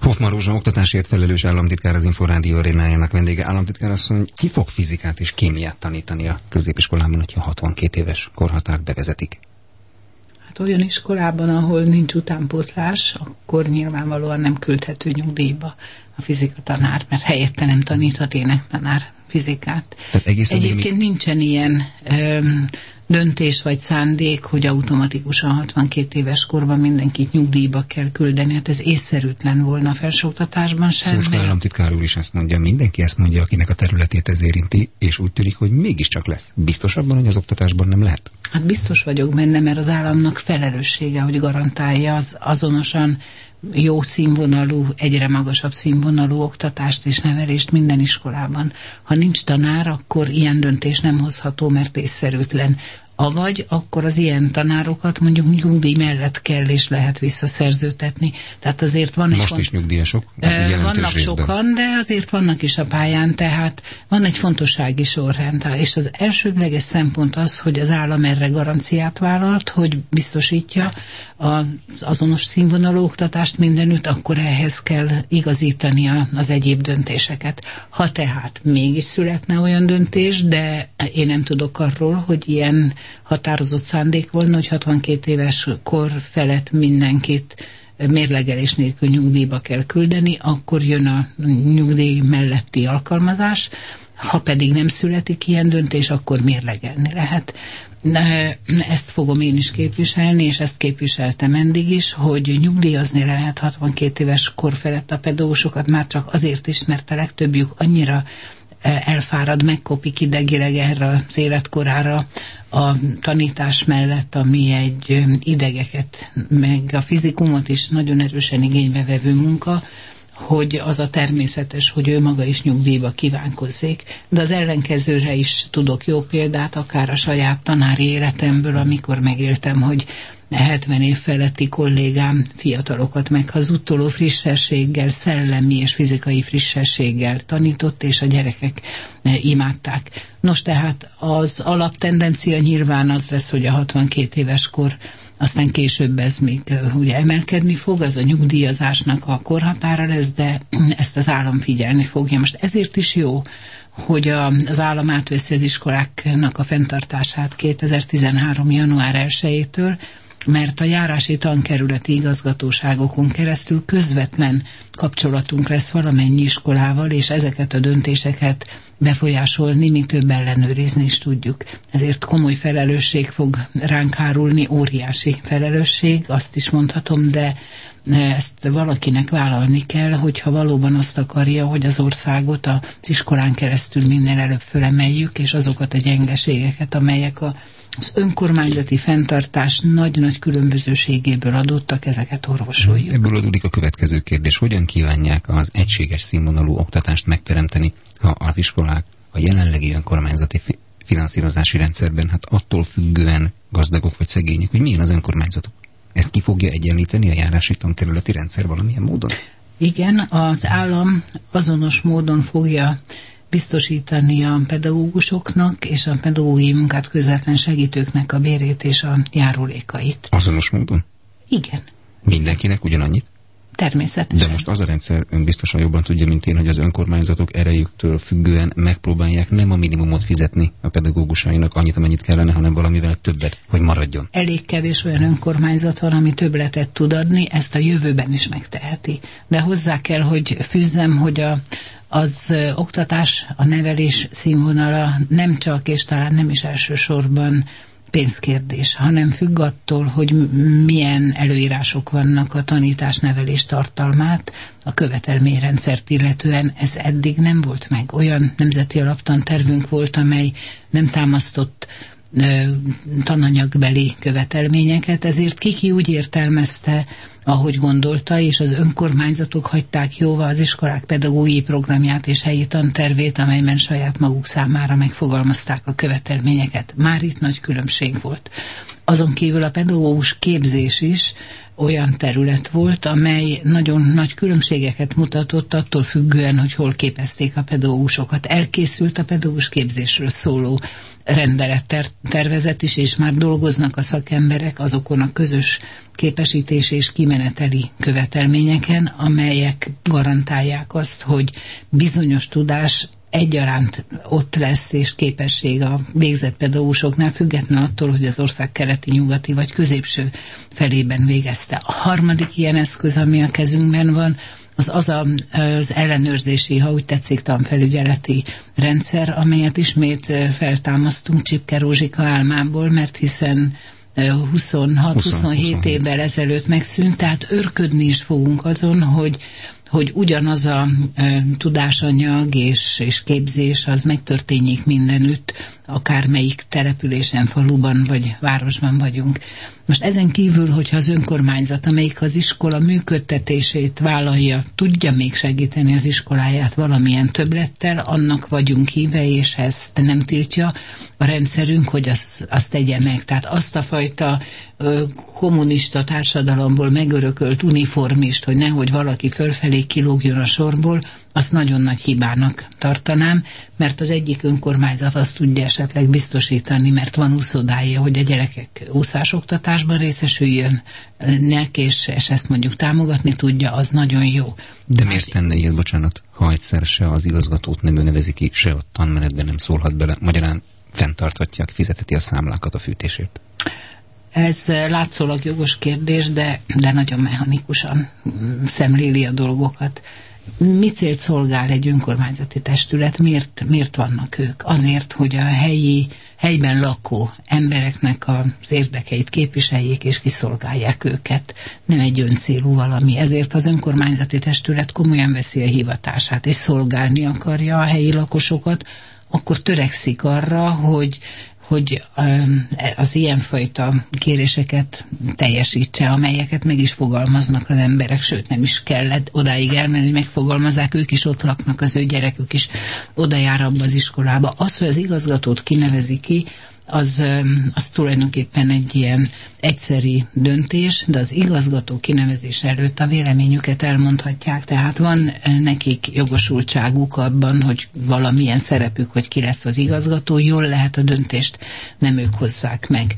Hoffman Rózsa oktatásért felelős államtitkár, az Inforádió arénájának vendége. Államtitkár asszony, ki fog fizikát és kémiát tanítani a középiskolában, hogyha 62 éves korhatárt bevezetik? Hát olyan iskolában, ahol nincs utánpótlás, akkor nyilvánvalóan nem küldhető nyugdíjba a fizikatanár, mert helyette nem taníthat énektanár fizikát. Egyébként nincsen ilyen döntés vagy szándék, hogy automatikusan 62 éves korban mindenkit nyugdíjba kell küldeni. Hát ez észszerűtlen volna a felsőoktatásban sem. Szóval államtitkár úr is ezt mondja, mindenki ezt mondja, akinek a területét ez érinti, és úgy tűnik, hogy mégiscsak lesz. Biztos abban, hogy az oktatásban nem lehet? Hát biztos vagyok benne, mert az államnak felelőssége, hogy garantálja az azonosan jó színvonalú, egyre magasabb színvonalú oktatást és nevelést minden iskolában. Ha nincs tanár, akkor ilyen döntés nem hozható, mert észszerűtlen. Avagy akkor az ilyen tanárokat mondjuk nyugdíj mellett kell és lehet visszaszerződtetni. Tehát azért van most is nyugdíjasok? Vannak részben. sokan, de azért vannak is a pályán, tehát van egy fontossági sorrend. És az elsődleges szempont az, hogy az állam erre garanciát vállalt, hogy biztosítja az azonos színvonalú oktatást mindenütt, akkor ehhez kell igazítani az egyéb döntéseket. Ha tehát mégis születne olyan döntés, de én nem tudok arról, hogy ilyen határozott szándék volna, hogy 62 éves kor felett mindenkit mérlegelés nélkül nyugdíjba kell küldeni, akkor jön a nyugdíj melletti alkalmazás, ha pedig nem születik ilyen döntés, akkor mérlegelni lehet. Ezt fogom én is képviselni, és ezt képviseltem eddig is, hogy nyugdíjazni lehet 62 éves kor felett a pedagógusokat, már csak azért is, mert a legtöbbjük annyira elfárad, megkopik idegileg erre az életkorára a tanítás mellett, ami egy idegeket, meg a fizikumot is nagyon erősen igénybe vevő munka, hogy az a természetes, hogy ő maga is nyugdíjba kívánkozzék. De az ellenkezőre is tudok jó példát, akár a saját tanári életemből, amikor megéltem, hogy 70 év feletti kollégám fiatalokat meghazudtoló frissességgel, szellemi és fizikai frissességgel tanított, és a gyerekek imádták. Nos, tehát az alaptendencia nyilván az lesz, hogy a 62 éves kor, aztán később ez még ugye emelkedni fog, az a nyugdíjazásnak a korhatára lesz, de ezt az állam figyelni fogja. Most ezért is jó, hogy az állam átveszi az iskoláknak a fenntartását 2013. január 1-től, mert a járási tankerületi igazgatóságokon keresztül közvetlen kapcsolatunk lesz valamennyi iskolával, és ezeket a döntéseket befolyásolni, mi több ellenőrizni is tudjuk. Ezért komoly felelősség fog ránk hárulni, óriási felelősség, azt is mondhatom, de ezt valakinek vállalni kell, hogyha valóban azt akarja, hogy az országot az iskolán keresztül minél előbb fölemeljük, és azokat a gyengeségeket, amelyek az önkormányzati fenntartás nagy-nagy különbözőségéből adottak, ezeket orvosoljuk. Ebből adódik a következő kérdés. Hogyan kívánják az egységes színvonalú oktatást megteremteni, ha az iskolák a jelenlegi önkormányzati finanszírozási rendszerben hát attól függően gazdagok vagy szegények, hogy milyen az önkormányzatok? Ezt ki fogja egyenlíteni a járási tankerületi rendszer valamilyen módon? Igen, az állam azonos módon fogja biztosítani a pedagógusoknak és a pedagógiai munkát közvetlen segítőknek a bérét és a járulékait. Azonos módon? Igen. Mindenkinek ugyanannyit? Természetesen. De most az a rendszer, ön biztosan jobban tudja, mint én, hogy az önkormányzatok erejüktől függően megpróbálják nem a minimumot fizetni a pedagógusainak, annyit, amennyit kellene, hanem valamivel többet, hogy maradjon. Elég kevés olyan önkormányzat van, ami többletet tud adni, ezt a jövőben is megteheti. De hozzá kell, hogy fűzzem, hogy az oktatás, a nevelés színvonala nem csak, és talán nem is elsősorban pénzkérdés, hanem függ attól, hogy milyen előírások vannak a tanítás-nevelés tartalmát, a követelményrendszert illetően. Ez eddig nem volt meg. Olyan nemzeti alaptantervünk volt, amely nem támasztott tananyagbeli követelményeket, ezért Kiki úgy értelmezte, ahogy gondolta, és az önkormányzatok hagyták jóvá az iskolák pedagógiai programját és helyi tantervét, amelyben saját maguk számára megfogalmazták a követelményeket. Már itt nagy különbség volt. Azon kívül a pedagógus képzés is olyan terület volt, amely nagyon nagy különbségeket mutatott attól függően, hogy hol képezték a pedagógusokat. Elkészült a pedagógus képzésről szóló rendelettervezet is, és már dolgoznak a szakemberek azokon a közös képesítés és kimeneteli követelményeken, amelyek garantálják azt, hogy bizonyos tudás egyaránt ott lesz, és képesség a végzett pedagógusoknál, független attól, hogy az ország keleti, nyugati vagy középső felében végezte. A harmadik ilyen eszköz, ami a kezünkben van, az ellenőrzési, ha úgy tetszik, tanfelügyeleti rendszer, amelyet ismét feltámasztunk Csipke Rózsika álmából, mert hiszen 26-27 évvel ezelőtt megszűnt, tehát őrködni is fogunk azon, hogy ugyanaz a tudásanyag és képzés az megtörténjék mindenütt, akármelyik településen, faluban vagy városban vagyunk. Most ezen kívül, hogyha az önkormányzat, amelyik az iskola működtetését vállalja, tudja még segíteni az iskoláját valamilyen többlettel, annak vagyunk híve, és ezt nem tiltja a rendszerünk, hogy azt tegye meg. Tehát azt a fajta kommunista társadalomból megörökölt uniformist, hogy nehogy valaki fölfelé kilógjon a sorból, azt nagyon nagy hibának tartanám, mert az egyik önkormányzat azt tudja esetleg biztosítani, mert van úszodája, hogy a gyerekek úszásoktatásban részesüljönnek, és ezt mondjuk támogatni tudja, az nagyon jó. De miért tenne ilyet, bocsánat, ha egyszer se az igazgatót nem ő nevezi ki, se a tanmenetben nem szólhat bele, magyarán fenntarthatja, fizeteti a számlákat a fűtésért? Ez látszólag jogos kérdés, de nagyon mechanikusan szemléli a dolgokat. Mi célt szolgál egy önkormányzati testület? Miért vannak ők? Azért, hogy a helyben lakó embereknek az érdekeit képviseljék és kiszolgálják őket. Nem egy öncélú valami. Ezért az önkormányzati testület komolyan veszi a hivatását, és szolgálni akarja a helyi lakosokat, akkor törekszik arra, hogy az ilyenfajta kéréseket teljesítse, amelyeket meg is fogalmaznak az emberek, sőt nem is kellett odáig elmenni, hogy megfogalmazzák, ők is ott laknak, az ő gyerekük is oda jár abba az iskolába. Az, hogy az igazgatót kinevezi ki, az tulajdonképpen egy ilyen egyszeri döntés, de az igazgató kinevezés előtt a véleményüket elmondhatják, tehát van nekik jogosultságuk abban, hogy valamilyen szerepük, hogy ki lesz az igazgató, jól lehet a döntést, nem ők hozzák meg.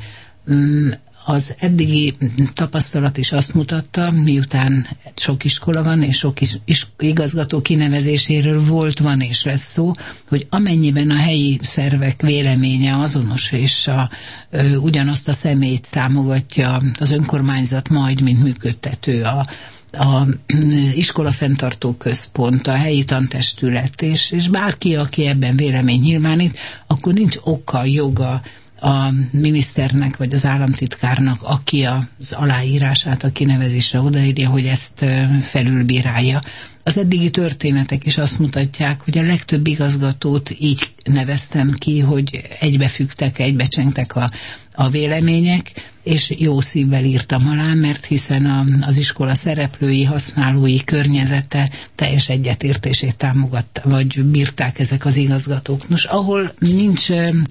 Az eddigi tapasztalat is azt mutatta, miután sok iskola van, és sok igazgató kinevezéséről van és lesz szó, hogy amennyiben a helyi szervek véleménye azonos, és ugyanazt a személyt támogatja az önkormányzat majd, mint működtető, a iskolafenntartó központ, a helyi tantestület, és bárki, aki ebben vélemény nyilvánít, akkor nincs oka, joga a miniszternek vagy az államtitkárnak, aki az aláírását a kinevezésre odaírja, hogy ezt felülbírálja. Az eddigi történetek is azt mutatják, hogy a legtöbb igazgatót így neveztem ki, hogy egybefüggtek, egybecsengtek a vélemények, és jó szívvel írtam alá, mert hiszen az iskola szereplői, használói környezete teljes egyetértését támogatta, vagy bírták ezek az igazgatók. Nos, ahol nincs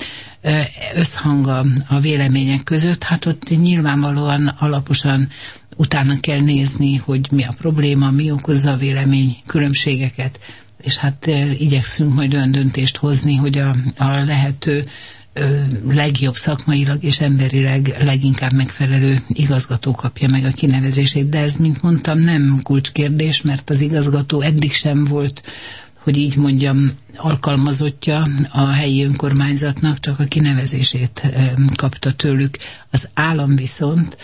összhang a vélemények között, hát ott nyilvánvalóan alaposan utána kell nézni, hogy mi a probléma, mi okozza a vélemény különbségeket, és hát igyekszünk majd olyan döntést hozni, hogy a lehető legjobb szakmailag és emberileg leginkább megfelelő igazgató kapja meg a kinevezését. De ez, mint mondtam, nem kulcskérdés, mert az igazgató eddig sem volt, hogy így mondjam, alkalmazottja a helyi önkormányzatnak, csak a kinevezését kapta tőlük. Az állam viszont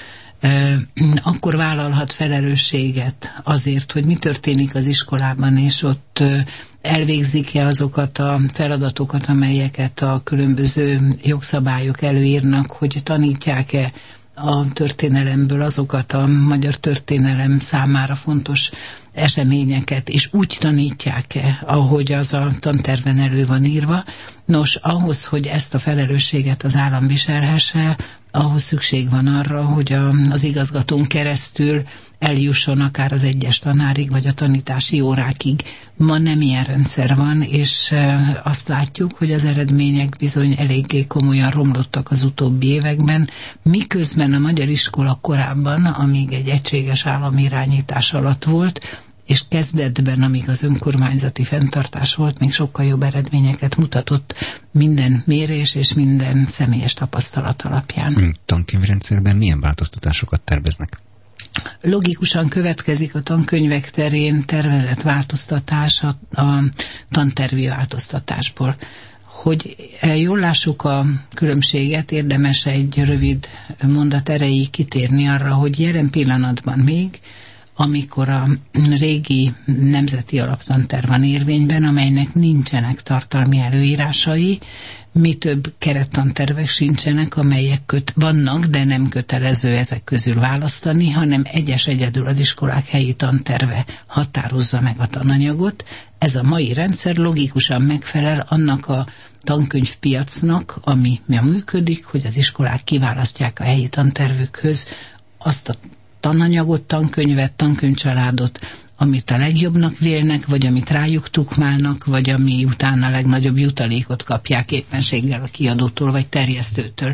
akkor vállalhat felelősséget azért, hogy mi történik az iskolában, és ott elvégzik-e azokat a feladatokat, amelyeket a különböző jogszabályok előírnak, hogy tanítják-e a történelemből azokat a magyar történelem számára fontos eseményeket, és úgy tanítják-e, ahogy az a tanterven elő van írva. Nos, ahhoz, hogy ezt a felelősséget az állam viselhesse, ahhoz szükség van arra, hogy az igazgatón keresztül eljusson akár az egyes tanárig, vagy a tanítási órákig. Ma nem ilyen rendszer van, és azt látjuk, hogy az eredmények bizony eléggé komolyan romlottak az utóbbi években, miközben a magyar iskola korábban, amíg egy egységes állami irányítás alatt volt, és kezdetben, amíg az önkormányzati fenntartás volt, még sokkal jobb eredményeket mutatott minden mérés és minden személyes tapasztalat alapján. Tankönyvrendszerben milyen változtatásokat terveznek? Logikusan következik a tankönyvek terén tervezett változtatás a tantervi változtatásból. Hogy jól lássuk a különbséget, érdemes egy rövid mondat erejéig kitérni arra, hogy jelen pillanatban még, amikor a régi nemzeti alaptanterv van érvényben, amelynek nincsenek tartalmi előírásai, mi több kerettantervek sincsenek, amelyek vannak, de nem kötelező ezek közül választani, hanem egyedül az iskolák helyi tanterve határozza meg a tananyagot. Ez a mai rendszer logikusan megfelel annak a tankönyvpiacnak, ami működik, hogy az iskolák kiválasztják a helyi tantervükhöz azt a tananyagot, tankönyvet, tankönyvcsaládot, amit a legjobbnak vélnek, vagy amit rájuk tukmálnak, vagy ami utána a legnagyobb jutalékot kapják éppenséggel a kiadótól, vagy terjesztőtől.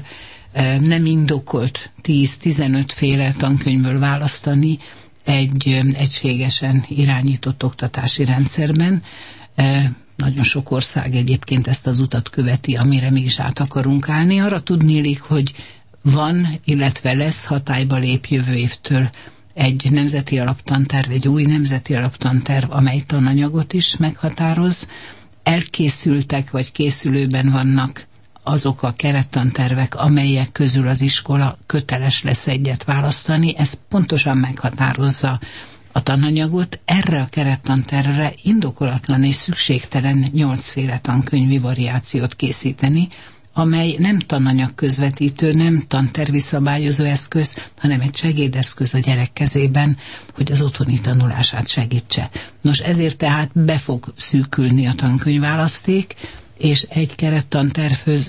Nem indokolt 10-15 féle tankönyvből választani egy egységesen irányított oktatási rendszerben. Nagyon sok ország egyébként ezt az utat követi, amire mi is át akarunk állni. Arra tudniillik, hogy van, illetve lesz, hatályba lép jövő évtől egy nemzeti alaptanterv, egy új nemzeti alaptanterv, amely tananyagot is meghatároz. Elkészültek, vagy készülőben vannak azok a kerettantervek, amelyek közül az iskola köteles lesz egyet választani. Ez pontosan meghatározza a tananyagot. Erre a kerettantervre indokolatlan és szükségtelen 8 féle tankönyvi variációt készíteni, amely nem tananyag közvetítő, nem tantervi szabályozó eszköz, hanem egy segédeszköz a gyerek kezében, hogy az otthoni tanulását segítse. Nos, ezért tehát be fog szűkülni a tankönyvválaszték, és egy kerettantervhöz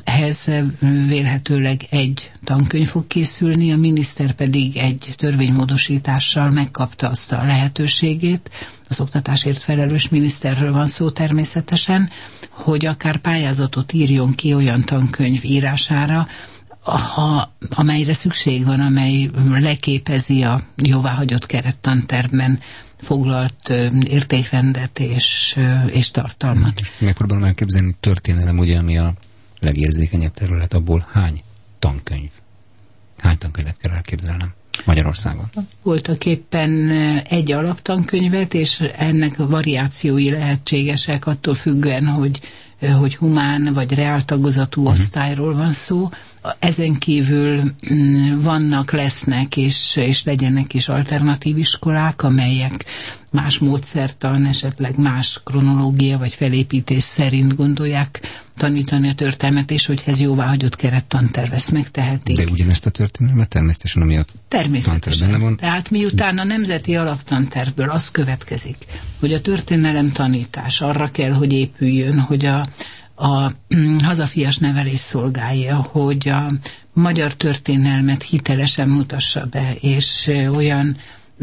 vélhetőleg egy tankönyv fog készülni, a miniszter pedig egy törvénymódosítással megkapta azt a lehetőségét, az oktatásért felelős miniszterről van szó természetesen, hogy akár pályázatot írjon ki olyan tankönyv írására, amelyre szükség van, amely leképezi a jóváhagyott kerettantervben foglalt értékrendet és tartalmat. Megpróbálom elképzelni, történelem ugye, ami a legérzékenyebb terület, abból hány tankönyvet kell elképzelnem Magyarországon? Voltak éppen egy alaptankönyvet, és ennek a variációi lehetségesek attól függően, hogy humán vagy reáltagozatú osztályról van szó. Ezen kívül lesznek és legyenek is alternatív iskolák, amelyek más módszertan, esetleg más kronológia vagy felépítés szerint gondolják tanítani a történelmet, és hogy ez jóváhagyott kerettanterv ezt megtehetik. De ugyanezt a történelmet természetesen, ami a tanterv benne van. Tehát miután a nemzeti alaptantervből az következik, hogy a történelem tanítás arra kell, hogy épüljön, hogy a hazafias nevelés szolgálja, hogy a magyar történelmet hitelesen mutassa be, és olyan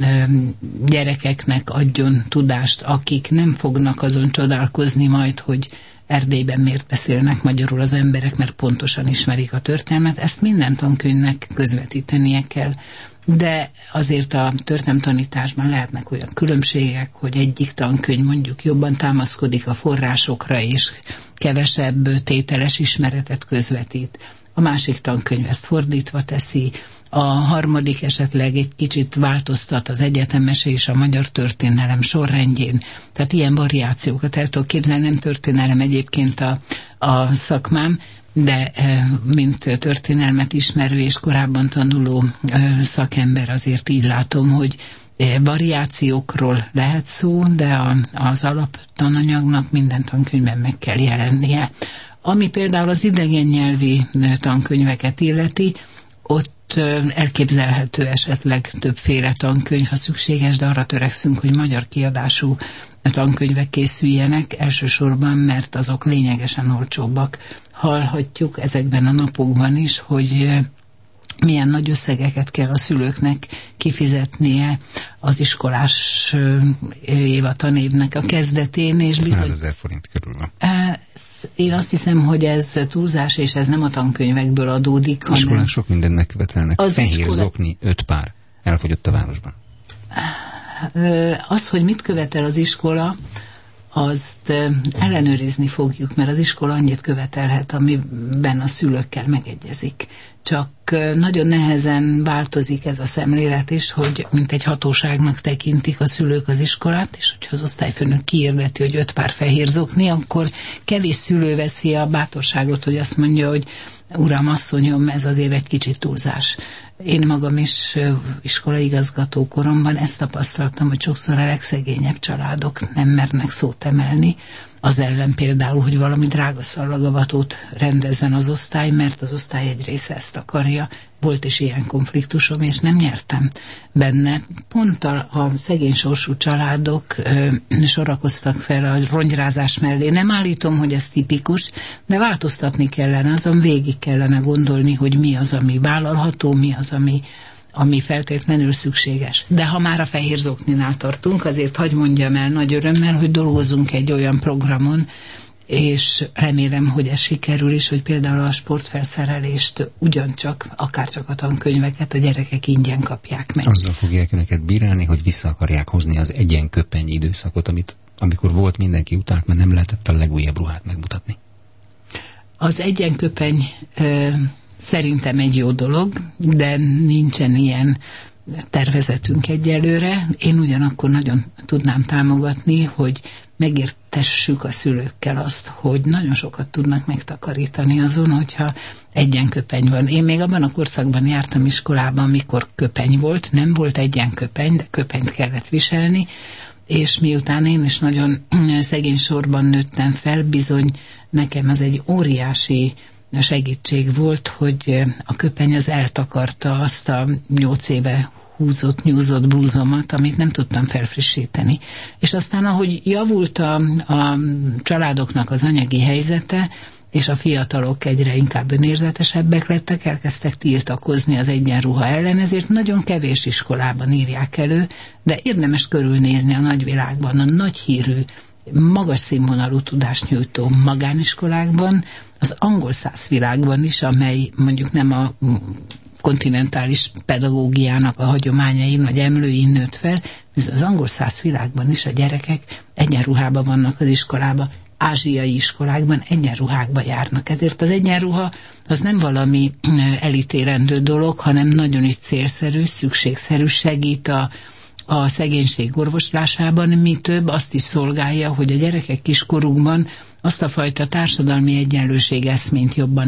gyerekeknek adjon tudást, akik nem fognak azon csodálkozni majd, hogy Erdélyben miért beszélnek magyarul az emberek, mert pontosan ismerik a történelmet, ezt minden tankönyvnek közvetítenie kell. De azért a történelemtanításban lehetnek olyan különbségek, hogy egyik tankönyv mondjuk jobban támaszkodik a forrásokra, és kevesebb tételes ismeretet közvetít. A másik tankönyv ezt fordítva teszi, a harmadik esetleg egy kicsit változtat az egyetemes és a magyar történelem sorrendjén. Tehát ilyen variációkat el tudok képzelni, nem történelem egyébként a szakmám, de mint történelmet ismerő és korábban tanuló szakember azért így látom, hogy variációkról lehet szó, de az alaptananyagnak minden tankönyvben meg kell jelennie. Ami például az idegen nyelvi tankönyveket illeti, ott elképzelhető esetleg többféle tankönyv, ha szükséges, de arra törekszünk, hogy magyar kiadású tankönyvek készüljenek, elsősorban, mert azok lényegesen olcsóbbak. Hallhatjuk ezekben a napokban is, hogy milyen nagy összegeket kell a szülőknek kifizetnie az iskolás év, a tanévnek a kezdetén. És 100 000 forint körül van. Én azt hiszem, hogy ez túlzás, és ez nem a tankönyvekből adódik, hanem... Iskolák sok mindent megkövetelnek. Fehér zokni 5 pár. Elfogyott a városban. Az, hogy mit követel az iskola, azt ellenőrizni fogjuk, mert az iskola annyit követelhet, amiben a szülőkkel megegyezik. Csak nagyon nehezen változik ez a szemlélet is, hogy mint egy hatóságnak tekintik a szülők az iskolát, és hogyha az osztályfőnök kiirdeti, hogy 5 pár fehér zokni, akkor kevés szülő veszi a bátorságot, hogy azt mondja, hogy uram, asszonyom, ez azért egy kicsit túlzás. Én magam is iskolaigazgató koromban ezt tapasztaltam, hogy sokszor a legszegényebb családok nem mernek szót emelni, az ellen például, hogy valami drága szallagavatót rendezzen az osztály, mert az osztály egy része ezt akarja. Volt is ilyen konfliktusom, és nem nyertem benne. Pont a szegény sorsú családok sorakoztak fel a rongyrázás mellé. Nem állítom, hogy ez tipikus, de változtatni kellene, azon végig kellene gondolni, hogy mi az, ami vállalható, mi az, ami feltétlenül szükséges. De ha már a fehér zokninál tartunk, azért hadd mondjam el nagy örömmel, hogy dolgozunk egy olyan programon, és remélem, hogy ez sikerül is, hogy például a sportfelszerelést ugyancsak, akárcsak a tankönyveket a gyerekek ingyen kapják meg. Azzal fogják önöket bírálni, hogy vissza akarják hozni az egyenköpenny időszakot, amikor volt, mindenki utált, mert nem lehetett a legújabb ruhát megmutatni. Az egyenköpenny szerintem egy jó dolog, de nincsen ilyen tervezetünk egyelőre. Én ugyanakkor nagyon tudnám támogatni, hogy megértessük a szülőkkel azt, hogy nagyon sokat tudnak megtakarítani azon, hogyha egyenköpeny van. Én még abban a korszakban jártam iskolában, amikor köpeny volt, nem volt egyenköpeny, de köpenyt kellett viselni, és miután én is nagyon szegény sorban nőttem fel, bizony nekem ez egy óriási segítség volt, hogy a köpeny az eltakarta azt a 8 éve nyúzott blúzomat, amit nem tudtam felfrissíteni. És aztán, ahogy javult a családoknak az anyagi helyzete, és a fiatalok egyre inkább önérzetesebbek lettek, elkezdtek tiltakozni az egyenruha ellen, ezért nagyon kevés iskolában írják elő, de érdemes körülnézni a nagyvilágban, a nagy hírű, magas színvonalú tudást nyújtó magániskolákban, az angol száz világban is, amely mondjuk nem a kontinentális pedagógiának a hagyományain vagy emlőin nőtt fel, az angol száz világban is a gyerekek egyenruhában vannak az iskolába, ázsiai iskolákban egyenruhákba járnak. Ezért az egyenruha az nem valami elítélendő dolog, hanem nagyon is célszerű, szükségszerű, segít a szegénység orvoslásában, mi több, azt is szolgálja, hogy a gyerekek kiskorukban azt a fajta társadalmi egyenlőség eszményt jobban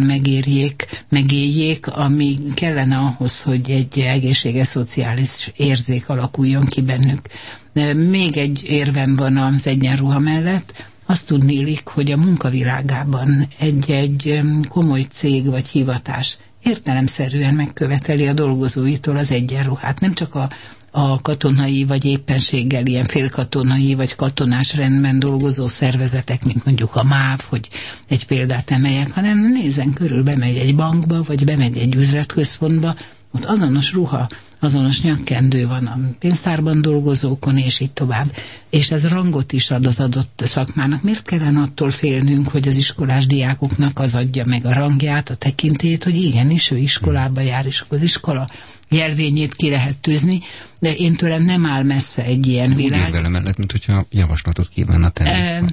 megéljék, ami kellene ahhoz, hogy egy egészséges szociális érzék alakuljon ki bennük. Még egy érvem van az egyenruha mellett, azt tudnélik, hogy a munkavilágában egy komoly cég vagy hivatás értelemszerűen megköveteli a dolgozóitól az egyenruhát, nem csak a katonai vagy éppenséggel ilyen félkatonai vagy katonás rendben dolgozó szervezetek, mint mondjuk a MÁV, hogy egy példát emeljek, hanem nézzen körül, bemegy egy bankba, vagy bemegy egy üzletközpontba, ott azonos ruha, azonos nyakkendő van a pénztárban dolgozókon, és így tovább. És ez rangot is ad az adott szakmának. Miért kellene attól félnünk, hogy az iskolás diákoknak az adja meg a rangját, a tekintélyét, hogy igenis, ő iskolába jár, és az iskola jelvényét ki lehet tűzni, de én tőlem nem áll messze egy ilyen világ. Úgy érvelem mellett, mint hogyha javaslatot kívánna tenni.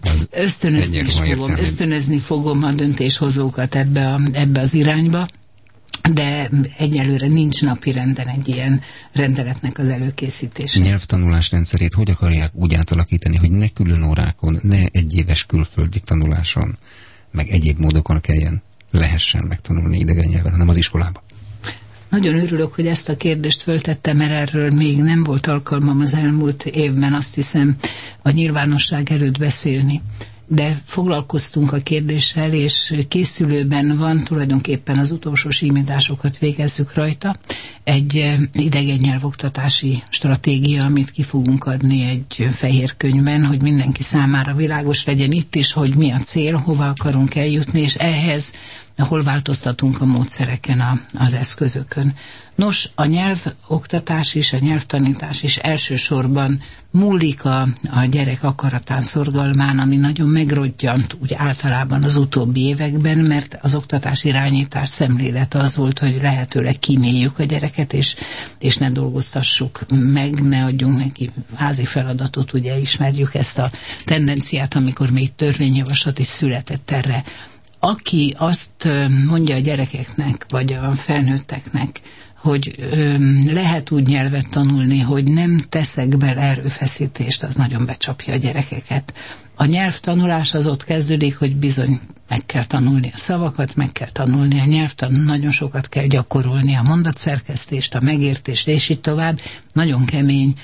Ösztönözni fogom a döntéshozókat ebbe az irányba, de egyelőre nincs napirenden egy ilyen rendeletnek az előkészítése. Nyelvtanulás rendszerét hogy akarják úgy átalakítani, hogy ne külön órákon, ne egyéves külföldi tanuláson, meg egyéb módokon lehessen megtanulni idegen nyelvet, hanem az iskolában? Nagyon örülök, hogy ezt a kérdést föltettem, mert erről még nem volt alkalmam az elmúlt évben, azt hiszem, a nyilvánosság előtt beszélni. De foglalkoztunk a kérdéssel, és készülőben van, tulajdonképpen az utolsó simításokat végezzük rajta, egy idegen nyelvoktatási stratégia, amit ki fogunk adni egy fehér könyvben, hogy mindenki számára világos legyen itt is, hogy mi a cél, hova akarunk eljutni, és ehhez hol változtatunk a módszereken, az eszközökön. Nos, a nyelvoktatás és a nyelvtanítás is elsősorban múlik a gyerek akaratán, szorgalmán, ami nagyon megrodjant úgy általában az utóbbi években, mert az oktatás irányítás szemlélet az volt, hogy lehetőleg kíméljük a gyereket, és ne dolgoztassuk meg, ne adjunk neki házi feladatot, ugye ismerjük ezt a tendenciát, amikor még törvényjavaslat is született erre. Aki azt mondja a gyerekeknek, vagy a felnőtteknek, hogy lehet úgy nyelvet tanulni, hogy nem teszek bele erőfeszítést, az nagyon becsapja a gyerekeket. A nyelvtanulás az ott kezdődik, hogy bizony meg kell tanulni a szavakat, meg kell tanulni a nyelvtan, nagyon sokat kell gyakorolni a mondatszerkesztést, a megértést, és így tovább. Nagyon kemény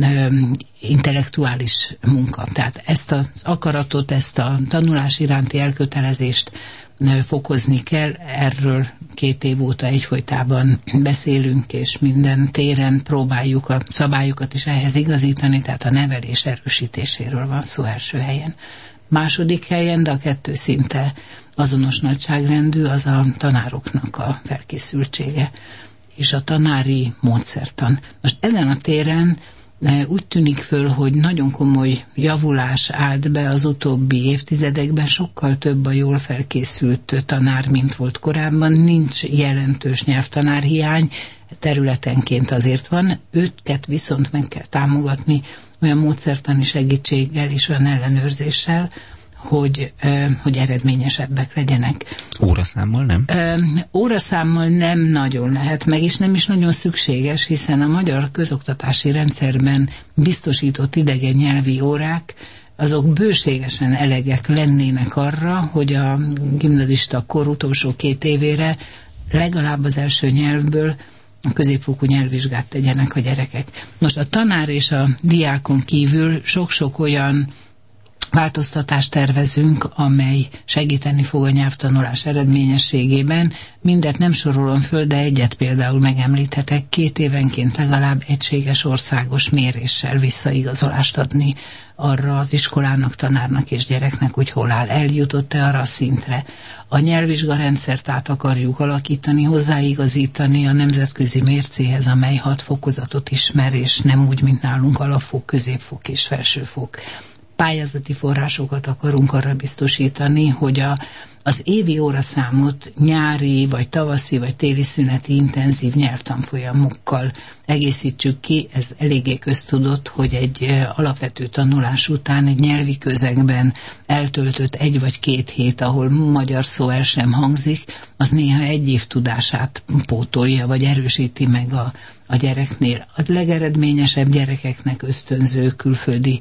intellektuális munka. Tehát ezt az akaratot, ezt a tanulás iránti elkötelezést fokozni kell. Erről 2 év óta egyfolytában beszélünk, és minden téren próbáljuk a szabályokat is ehhez igazítani, tehát a nevelés erősítéséről van szó első helyen. Második helyen, de a 2 szinte azonos nagyságrendű, az a tanároknak a felkészültsége és a tanári módszertan. Most ezen a téren úgy tűnik föl, hogy nagyon komoly javulás állt be az utóbbi évtizedekben, sokkal több a jól felkészült tanár, mint volt korábban, nincs jelentős nyelvtanárhiány, területenként azért van, őket viszont meg kell támogatni olyan módszertani segítséggel és olyan ellenőrzéssel, hogy eredményesebbek legyenek. Óraszámmal nem? Óraszámmal nem nagyon lehet, meg is nem is nagyon szükséges, hiszen a magyar közoktatási rendszerben biztosított idegen nyelvi órák, azok bőségesen elegek lennének arra, hogy a gimnazista kor utolsó 2 évére legalább az első nyelvből a középfokú nyelvvizsgát tegyenek a gyerekek. Most a tanár és a diákon kívül sok-sok olyan változtatást tervezünk, amely segíteni fog a nyelvtanulás eredményességében. Mindet nem sorolom föl, de egyet például megemlíthetek. 2 évenként legalább egységes országos méréssel visszaigazolást adni arra az iskolának, tanárnak és gyereknek, hogy hol áll. Eljutott-e arra a szintre. A nyelvvizsgarendszert át akarjuk alakítani, hozzáigazítani a nemzetközi mércéhez, amely 6 fokozatot ismer, és nem úgy, mint nálunk alapfok, középfok és felsőfok. Pályázati forrásokat akarunk arra biztosítani, hogy az évi óraszámot nyári, vagy tavaszi, vagy téli szüneti intenzív nyelvtanfolyamokkal egészítsük ki. Ez eléggé köztudott, hogy egy alapvető tanulás után egy nyelvi közegben eltöltött 1 vagy 2 hét, ahol magyar szó el sem hangzik, az néha 1 év tudását pótolja, vagy erősíti meg a gyereknél. A legeredményesebb gyerekeknek ösztönző külföldi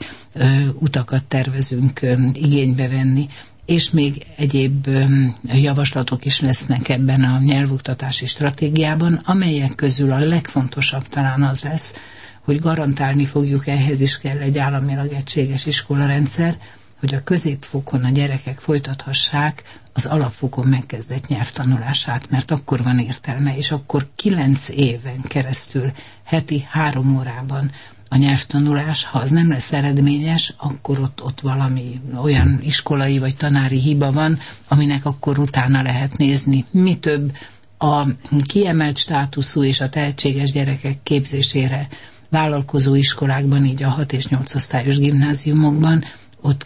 utakat tervezünk igénybe venni, és még egyéb javaslatok is lesznek ebben a nyelvoktatási stratégiában, amelyek közül a legfontosabb talán az lesz, hogy garantálni fogjuk, ehhez is kell egy államilag egységes iskolarendszer, hogy a középfokon a gyerekek folytathassák az alapfokon megkezdett nyelvtanulását, mert akkor van értelme, és akkor 9 éven keresztül heti 3 órában a nyelvtanulás, ha az nem lesz eredményes, akkor ott valami olyan iskolai vagy tanári hiba van, aminek akkor utána lehet nézni. Mi több, a kiemelt státuszú és a tehetséges gyerekek képzésére vállalkozó iskolákban, így a 6 és 8 osztályos gimnáziumokban, ott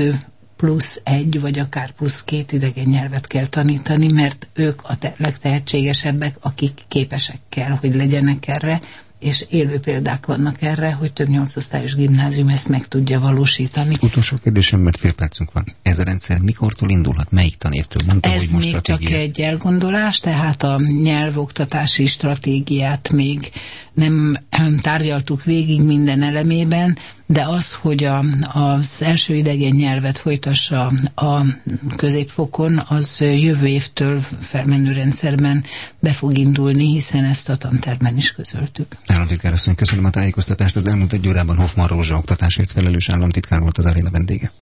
2+1 vagy akár +2 idegen nyelvet kell tanítani, mert ők a legtehetségesebbek, akik képesek kell, hogy legyenek erre, és élő példák vannak erre, hogy több 8 osztályos gimnázium ezt meg tudja valósítani. Utolsó kérdésem, mert fél percünk van. Ez a rendszer mikortól indulhat? Melyik tanévtől? Mondta, ez hogy most még stratégia. Csak egy elgondolás, tehát a nyelvoktatási stratégiát még nem tárgyaltuk végig minden elemében, de az, hogy az első idegen nyelvet folytassa a középfokon, az jövő évtől felmenő rendszerben be fog indulni, hiszen ezt a tantervben is közöltük. Államtitkár asszony, köszönöm a tájékoztatást. Az elmúlt 1 órában Hoffmann Rózsa oktatásért felelős államtitkár volt az aréna vendége.